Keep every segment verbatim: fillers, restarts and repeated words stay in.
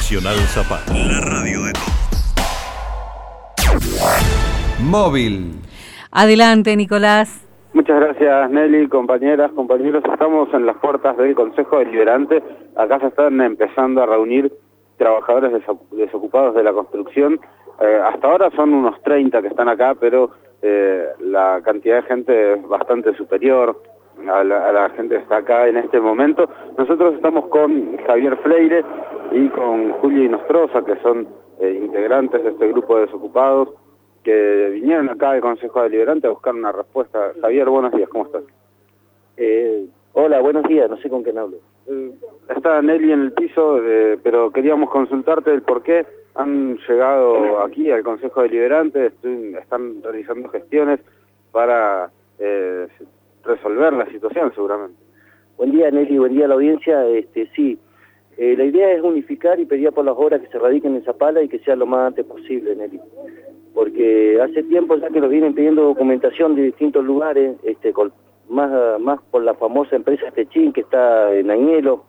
Nacional Zapata. La radio de todos. Móvil. Adelante, Nicolás. Muchas gracias, Nelly, compañeras, compañeros. Estamos en las puertas del Consejo Deliberante. Acá se están empezando a reunir trabajadores desocupados de la construcción. Eh, hasta ahora son unos treinta que están acá, pero eh, la cantidad de gente es bastante superior a la, a la gente que está acá en este momento. Nosotros estamos con Javier Freire y con Julio Inostroza, que son eh, integrantes de este grupo de desocupados, que vinieron acá al Consejo Deliberante a buscar una respuesta. Javier, buenos días, ¿cómo estás? Eh, hola, buenos días, no sé con quién hablo. Eh, está Nelly en el piso, eh, pero queríamos consultarte el por qué han llegado aquí al Consejo Deliberante, estoy, están realizando gestiones para eh, resolver la situación seguramente. Buen día, Nelly, buen día a la audiencia. Este, sí, eh, la idea es unificar y pedir por las obras que se radiquen en Zapala y que sea lo más antes posible, Nelly. Porque hace tiempo ya que nos vienen pidiendo documentación de distintos lugares, este, con, más, más por la famosa empresa Techín que está en Añelo.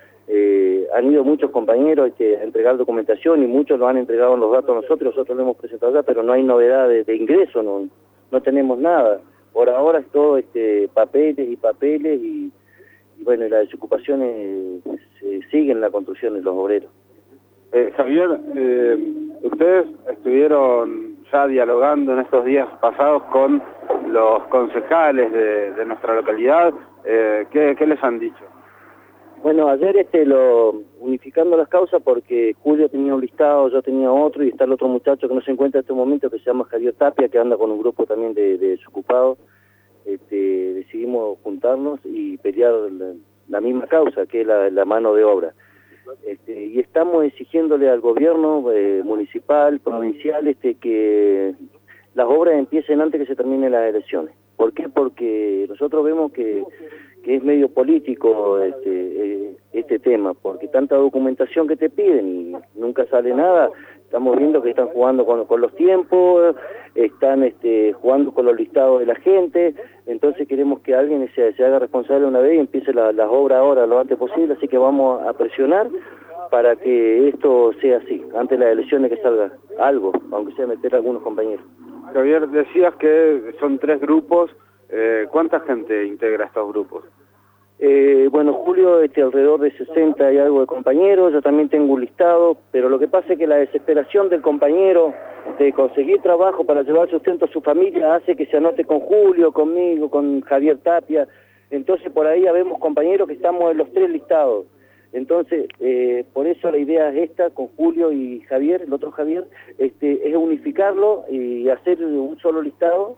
Eh, han ido muchos compañeros este, a entregar documentación y muchos lo han entregado los datos a nosotros, nosotros lo hemos presentado ya, pero no hay novedad de, de ingreso, no, no tenemos nada. Por ahora es todo este, papeles y papeles y, y bueno, las desocupaciones eh, se siguen la construcción de los obreros. Eh, Javier, eh, ustedes estuvieron ya dialogando en estos días pasados con los concejales de, de nuestra localidad. Eh, ¿qué, ¿Qué les han dicho? Bueno, ayer este lo unificando las causas porque Julio tenía un listado, yo tenía otro y está el otro muchacho que no se encuentra en este momento que se llama Javier Tapia, que anda con un grupo también de, de desocupados. Este, decidimos juntarnos y pelear la, la misma causa, que es la, la mano de obra. Este, y estamos exigiéndole al gobierno eh, municipal, provincial, este, que las obras empiecen antes que se terminen las elecciones. ¿Por qué? Porque nosotros vemos que, que es medio político este, eh, este tema, porque tanta documentación que te piden y nunca sale nada. Estamos viendo que están jugando con, con los tiempos, están este, jugando con los listados de la gente, entonces queremos que alguien se, se haga responsable una vez y empiece la, las obras ahora lo antes posible, así que vamos a presionar para que esto sea así, antes de las elecciones que salga algo, aunque sea meter a algunos compañeros. Javier, decías que son tres grupos, eh, ¿cuánta gente integra estos grupos? Eh, bueno, Julio, este, alrededor de sesenta y algo de compañeros, yo también tengo un listado, pero lo que pasa es que la desesperación del compañero de conseguir trabajo para llevar sustento a su familia hace que se anote con Julio, conmigo, con Javier Tapia, entonces por ahí habemos compañeros que estamos en los tres listados, entonces eh, por eso la idea es esta, con Julio y Javier, el otro Javier, este, es unificarlo y hacer un solo listado,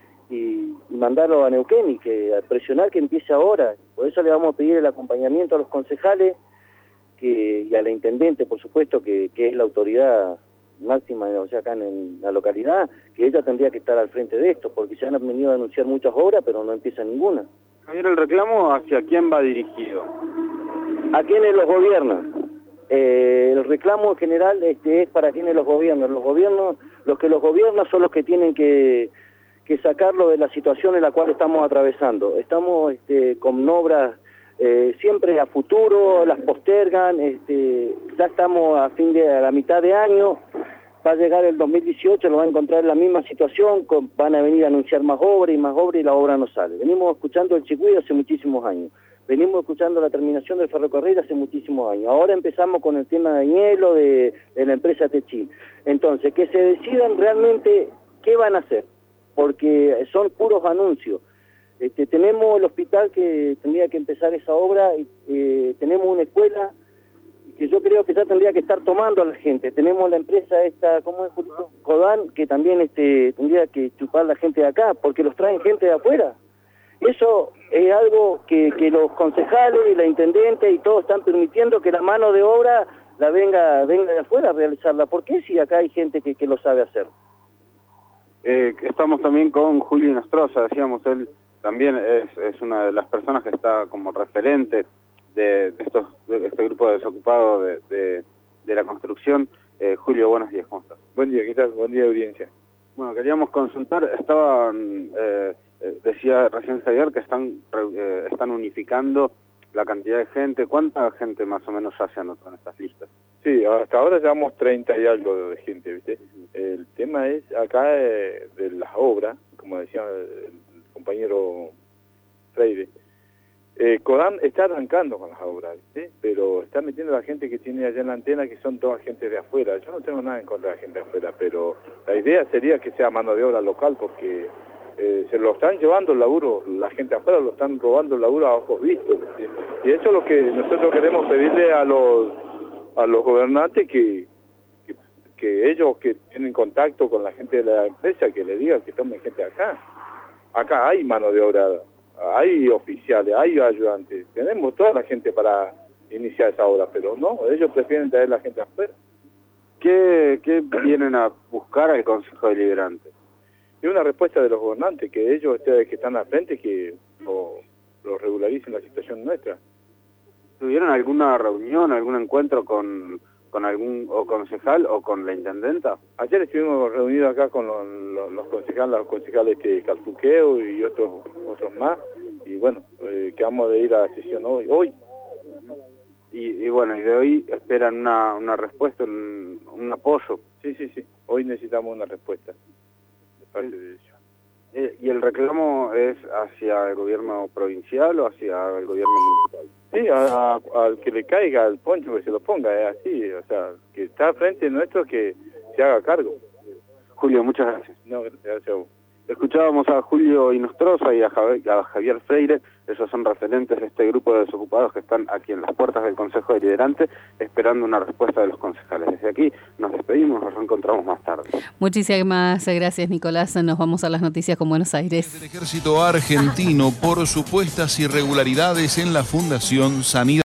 y mandarlo a Neuquén y que a presionar que empiece ahora. Por eso le vamos a pedir el acompañamiento a los concejales que, y a la intendente, por supuesto, que, que es la autoridad máxima, o sea, acá en, en la localidad, que ella tendría que estar al frente de esto, porque ya han venido a anunciar muchas obras, pero no empieza ninguna. Javier, ¿el reclamo hacia quién va dirigido? ¿A quiénes los gobiernan? Eh, el reclamo en general este, es para quienes los gobiernan. Los gobiernos, los que los gobiernan son los que tienen que que sacarlo de la situación en la cual estamos atravesando. Estamos este, con obras eh, siempre a futuro, las postergan, este, ya estamos a fin de a la mitad de año, va a llegar el dos mil dieciocho, lo va a encontrar en la misma situación, con, van a venir a anunciar más obras y más obras y la obra no sale. Venimos escuchando el Chicuí hace muchísimos años, venimos escuchando la terminación del ferrocarril hace muchísimos años, ahora empezamos con el tema de hielo de, de la empresa Techín. Entonces, que se decidan realmente qué van a hacer, porque son puros anuncios. Este, tenemos el hospital que tendría que empezar esa obra, eh, tenemos una escuela que yo creo que ya tendría que estar tomando a la gente, tenemos la empresa esta, ¿cómo es, Julito? Codan, que también este, tendría que chupar la gente de acá, porque los traen gente de afuera. Eso es algo que, que los concejales y la intendente y todos están permitiendo que la mano de obra la venga, venga de afuera a realizarla. ¿Por qué si acá hay gente que, que lo sabe hacer? Eh, estamos también con Julio Inostroza, decíamos, él también es, es una de las personas que está como referente de, de, estos, de este grupo de desocupados de, de, de la construcción. Eh, Julio, buenos días, ¿cómo estás? Buen día, ¿qué tal? Buen día, audiencia. Bueno, queríamos consultar, estaban, eh, decía recién Javier que están, eh, están unificando la cantidad de gente. ¿Cuánta gente más o menos ya se anotó en estas listas? Sí, hasta ahora llevamos treinta y algo de gente, ¿viste? El tema es acá eh, de las obras, como decía el compañero Freire. Eh, Codam está arrancando con las obras, ¿viste? Pero está metiendo a la gente que tiene allá en la antena, que son toda gente de afuera. Yo no tengo nada en contra de la gente de afuera, pero la idea sería que sea mano de obra local, porque eh, se lo están llevando el laburo, la gente de afuera lo están robando el laburo a ojos vistos, ¿sí? Y eso es lo que nosotros queremos pedirle a los a los gobernantes, que, que que ellos que tienen contacto con la gente de la empresa, que le digan que tomen gente acá. Acá hay mano de obra, hay oficiales, hay ayudantes, tenemos toda la gente para iniciar esa obra, pero no, ellos prefieren traer la gente afuera. ¿Qué, qué vienen a buscar al Consejo Deliberante? Y una respuesta de los gobernantes, que ellos, ustedes que están al frente, que lo, lo regularicen la situación nuestra. ¿Tuvieron alguna reunión, algún encuentro con, con algún o concejal o con la intendenta? Ayer estuvimos reunidos acá con los, los, los concejales, los concejales de Calfuqueo y otros otros más, y bueno, eh, quedamos de ir a la sesión hoy. hoy. Y, y bueno, y de hoy esperan una, una respuesta, un, un apoyo. Sí, sí, sí, hoy necesitamos una respuesta de parte de ellos. Eh, ¿Y el reclamo es hacia el gobierno provincial o hacia el gobierno municipal? Sí, a, a, al que le caiga el poncho, que se lo ponga, es así, o sea, que está al frente nuestro, que se haga cargo. Julio, muchas gracias. No, gracias a vos. Escuchábamos a Julio Inostroza y a Javier, a Javier Freire. Ellos son referentes de este grupo de desocupados que están aquí en las puertas del Consejo Deliberante esperando una respuesta de los concejales. Desde aquí nos despedimos, nos encontramos más tarde. Muchísimas gracias, Nicolás. Nos vamos a las noticias con Buenos Aires. El ejército argentino por supuestas irregularidades en la Fundación Sanidad.